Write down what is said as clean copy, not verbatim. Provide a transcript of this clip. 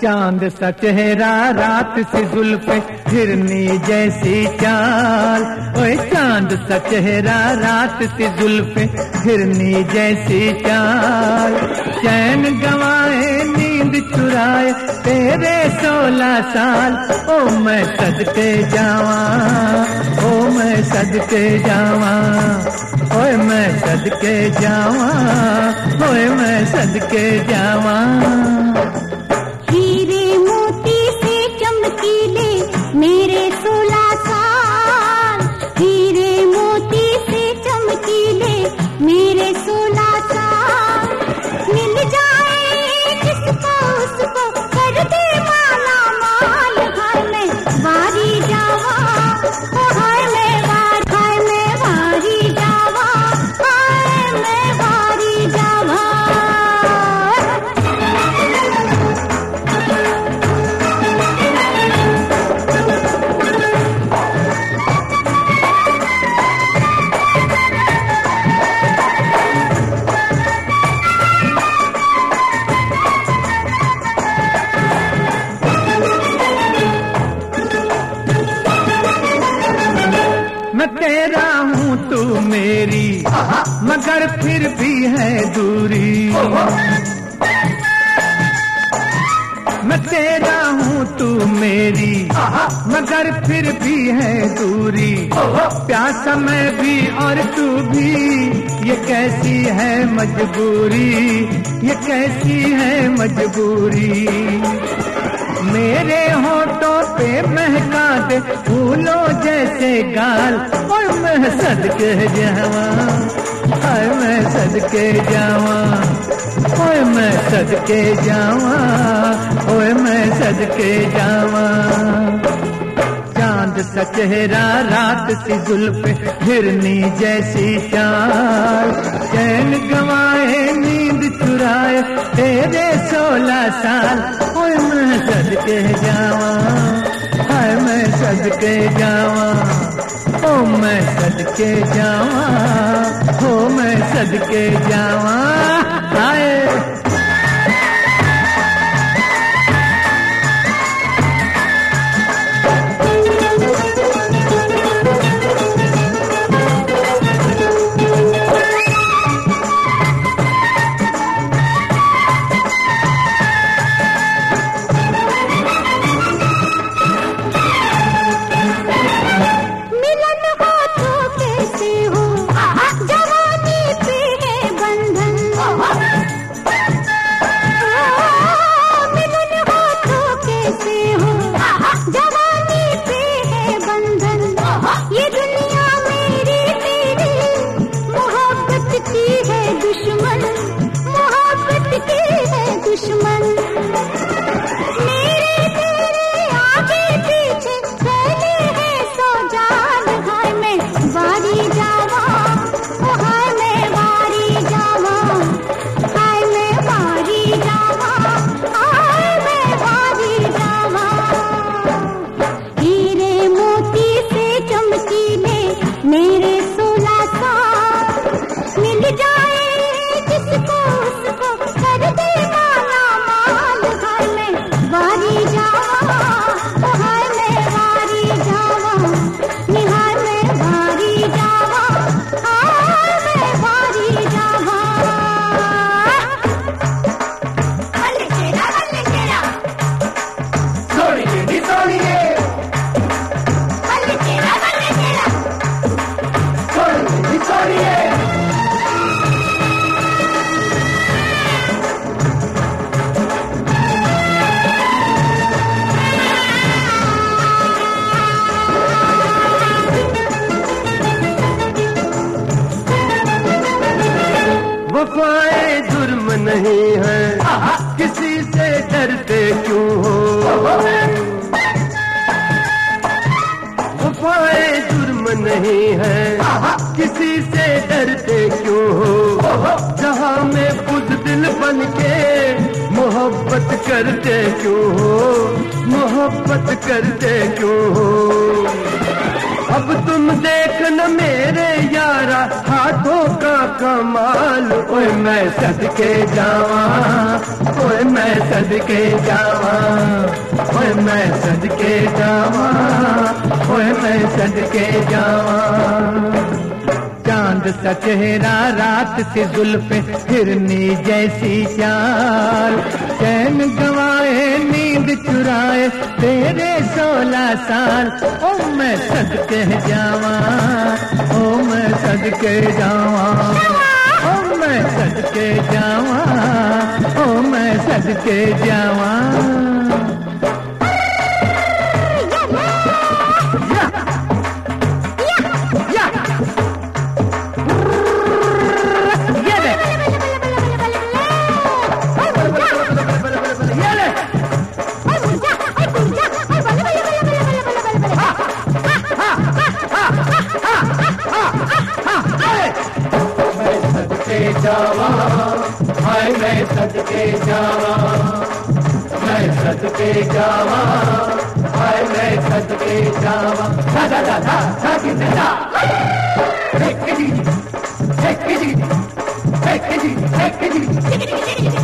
चांद सा चेहरा रात सी जुल्फे हिरनी जैसी चाल, ओए चांद सा चेहरा रात सी जुल्फे हिरनी जैसी चाल। चैन गंवाए नींद चुराए तेरे 16 साल, ओ मैं सदके जावा, ओ मैं सदके जावा, ओए मैं सदके जावा, ओए मैं सदके जावा। हीरे मोती से चमकीले मेरे 16 साल, हीरे मोती से चमकीले मेरे 16 साल। मिल जाए जिसको उसको कर दे माला माल, हाय मैं वारी जावा, ओ हाय मैं वारी जावा, हाय मैं वारी जावा। मैं तेरा हूँ तू मेरी, मगर फिर भी है दूरी। मैं तेरा हूँ तू मेरी, मगर फिर भी है दूरी। प्यासा मैं भी और तू भी, ये कैसी है मजबूरी, ये कैसी है मजबूरी। मेरे होठों पे महका दे फूलों जैसे गाल, और मैं सदके जावा, हाय मैं सदके जावा, ओए मैं सदके जावा, ओए मैं सदके जावा। चांद सा चेहरा रात सी जुल्फे हिरनी जैसी चाल। चैन गंवाए नींद चुराए तेरे 16 साल। ओए मैं सदके जावा, हाय मैं सदके जावा, ओ मैं सदके जावा, हो मैं सदके जावा, हाय। वफाएं जुर्म नहीं है, किसी से डरते क्यों हो। वफाएं जुर्म नहीं है, किसी से डरते क्यों हो। जहां में बुज़दिल बन के मोहब्बत करते क्यों हो, मोहब्बत करते क्यों हो। अब तुम देख न मेरे यारा हाथों का कमाल। ओए मैं सदके जावा, ओए मैं सदके जावा, ओए मैं सदके जावा, ओए मैं सदके जावा। चांद सा चेहरा रात सी जुल्फे हिरनी जैसी चाल, चैन गवाए नींद चुराए तेरे 16 साल। ओ मैं सदके जावा, ओ मैं सदके जावा, ओ मैं सदके जावा, ओ मैं सदके जावा। जावा हाय मैं सदके जावा, मैं सदके जावा, हाय मैं सदके जावा। दा दा दा दा दा की दा एक जी एक जी एक जी एक जी।